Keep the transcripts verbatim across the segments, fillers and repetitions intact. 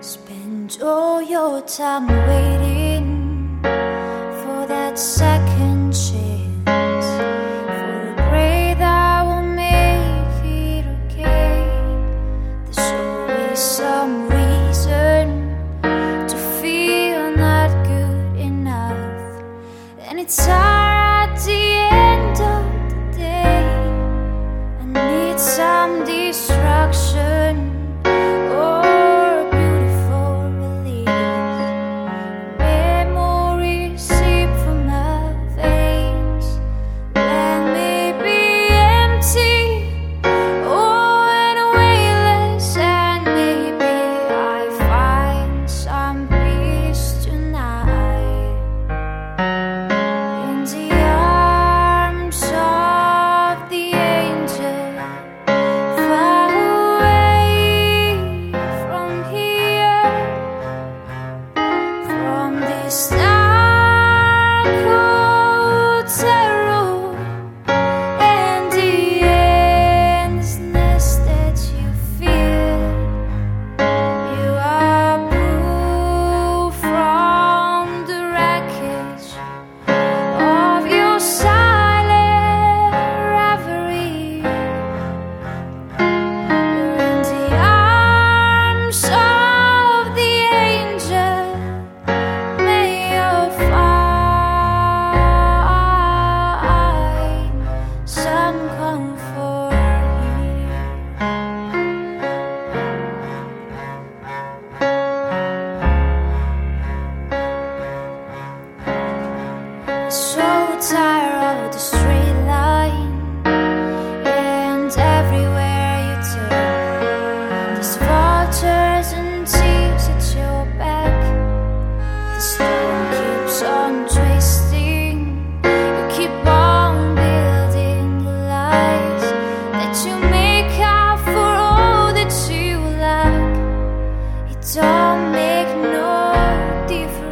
Spend all your time waiting for that second chance, for a pray that will make it okay. There's always some reason to feel not good enough, and it's hard at the end of the day. I need some distraction. So tired of the straight line, and everywhere you turn, there's vultures and thieves at your back. The storm keeps on twisting. You keep on building the lies that you make up for all that you lack. It don't make no difference.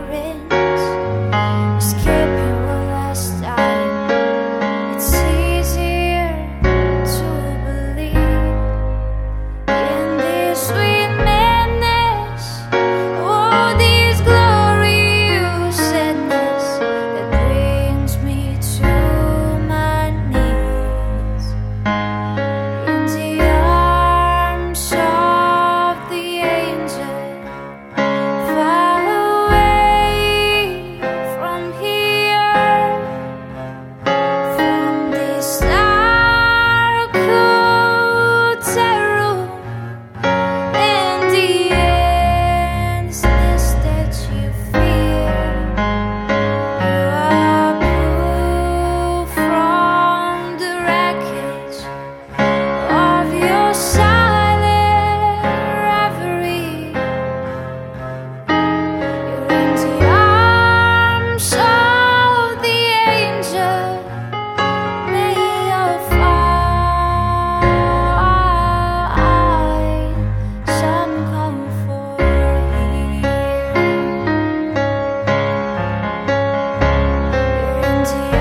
To